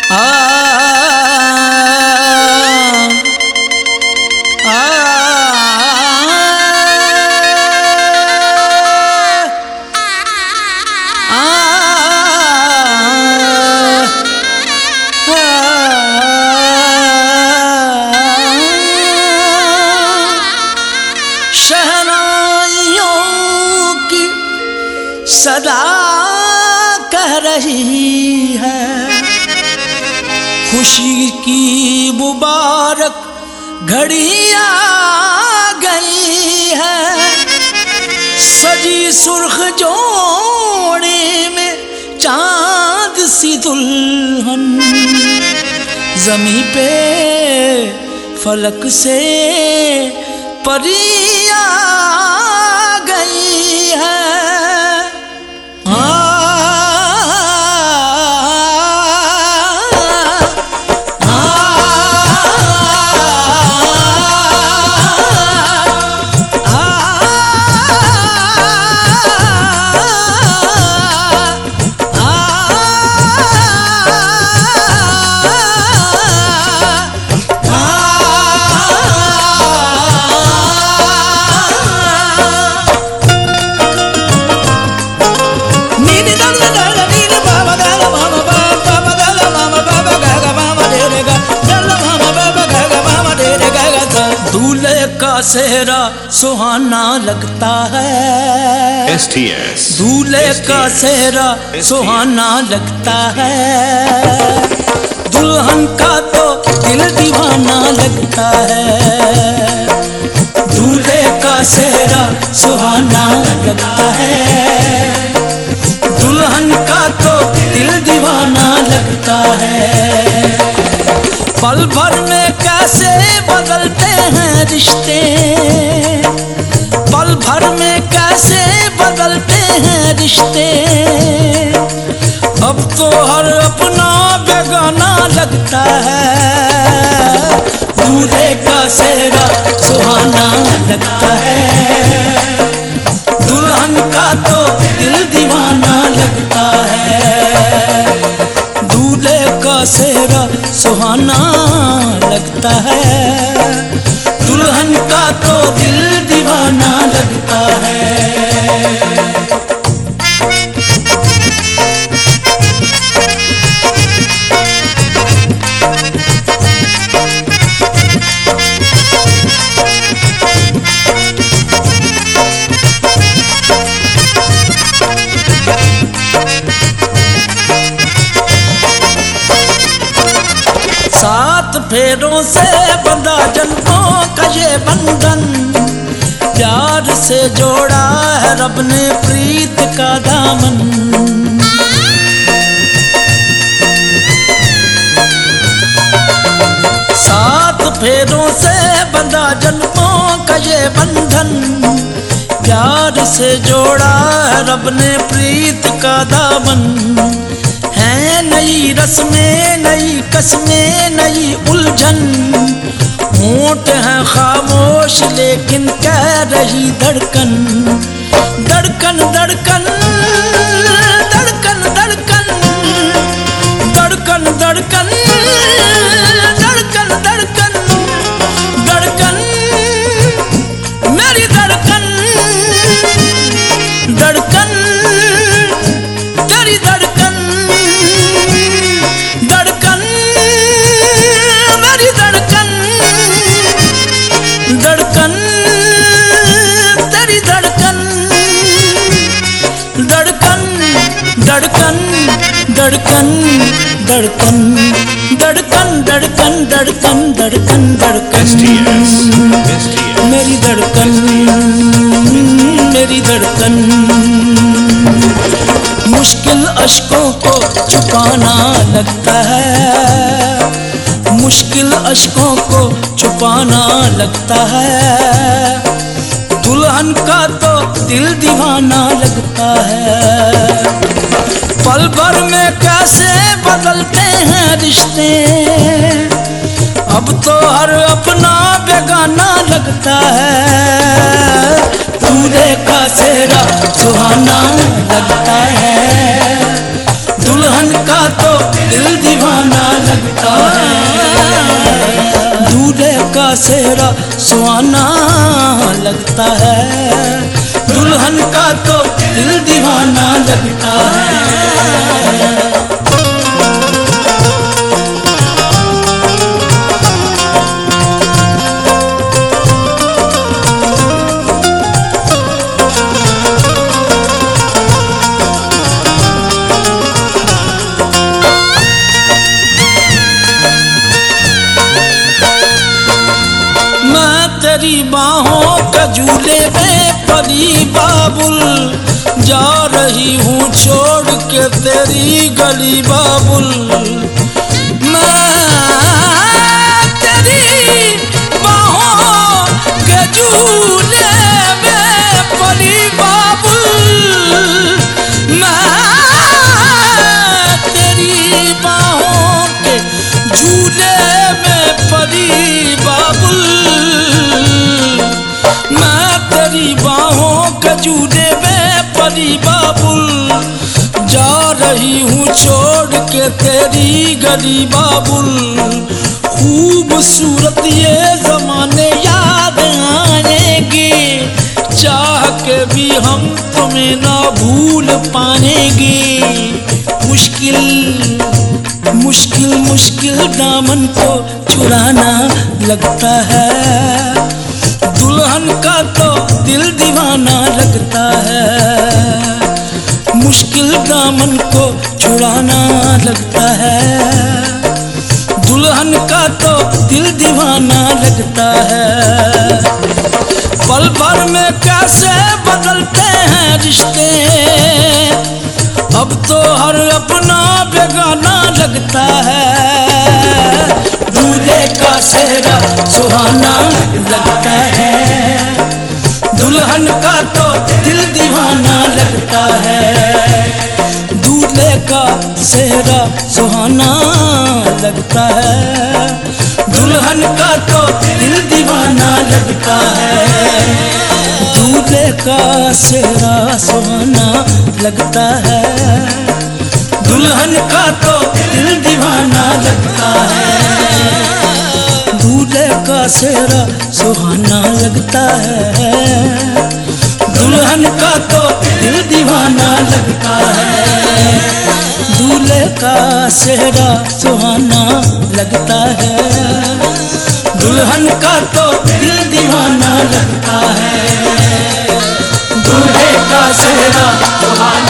सदा कह रही है खुशी की मुबारक घड़ी आ गई है। सजी सुर्ख जोड़े में चांद सी दुल्हन ज़मीं पे फलक से परी आ गई है। दूल्हे का सेहरा सुहाना लगता है। STS दूल्हे का सेहरा सुहाना लगता है। दुल्हन का तो दिल दीवाना लगता है। दूल्हे का सेहरा सुहाना लगता है। दुल्हन का तो दिल दीवाना लगता है। पल भर में कैसे बदलते हैं रिश्ते, पल भर में कैसे बदलते हैं रिश्ते। अब तो हर अपना बेगाना लगता है। दूल्हे का सेहरा सुहाना लगता है। दुल्हन का तो दिल दीवाना लगता है। दूल्हे का सेहरा सुहाना लगता है। दुल्हन का तो दिल दीवाना लगता है। सात फेरों से बंधा जन्मों का ये बंधन, प्यार से जोड़ा है रब ने प्रीत का दामन। सात फेरों से बंधा जन्मों का ये बंधन, प्यार से जोड़ा है रब ने प्रीत का दामन। है नई रस्में नई कस्में नई उलझन, होंठ हैं खामोश लेकिन कह रही धड़कन। धड़कन धड़कन धड़कन धड़कन धड़कन धड़कन धड़कन धड़कन धड़कन मेरी धड़कन धड़कन तेरी धड़कन धड़कन मेरी धड़कन धड़कन तेरी धड़कन धड़कन धड़कन धड़कन धड़कन धड़कन धड़कन धड़कन धड़कन धड़कन मेरी धड़कन मेरी धड़कन। मुश्किल अश्कों को छुपाना लगता है, मुश्किल अश्कों को छुपाना लगता है। दुल्हन का तो दिल दीवाना लगता है। पल भर में कैसे बदलते हैं रिश्ते, अब तो हर अपना बेगाना लगता है। दूल्हे का सेहरा सुहाना लगता है। दुल्हन का तो दिल दीवाना का सेहरा सुहाना लगता है, दुल्हन का तो दिल दीवाना लगता है। तेरी बाहों का झूले में परी बाबुल, जा रही हूँ छोड़ के तेरी गली बाबुल। मैं तेरी बाहों के झूले में परी बाबुल, मैं तेरी बाहों के झूले में परी बाबुल, तेरी बाहों के झूले में परी बाबुल, जा रही हूँ छोड़ के तेरी गली बाबुल। खूबसूरत ये जमाने याद आएंगे, चाह के भी हम तुम्हें ना भूल पाएंगे। मुश्किल मुश्किल मुश्किल दामन को चुराना लगता है, दुल्हन का तो दिल दीवाना लगता है। मुश्किल दामन को छुड़ाना लगता है, दुल्हन का तो दिल दीवाना लगता है। पल भर में कैसे बदलते हैं रिश्ते, अब तो हर अपना बेगाना लगता है। दूल्हे का सेहरा सुहाना लगता है, दुल्हन का तो दिल दीवाना लगता है। दूल्हे का सेहरा सुहाना लगता है, दुल्हन का तो दिल दीवाना लगता है। दूल्हे का सेहरा सुहाना लगता है, दुल्हन का तो दिल दीवाना लगता है। दूल्हे का सेहरा सुहाना लगता है, दुल्हन का तो दिल दीवाना लगता है। दूल्हे का सेहरा सुहाना लगता है, दुल्हन का तो दिल दीवाना लगता है। दूल्हे का सेहरा सुहाना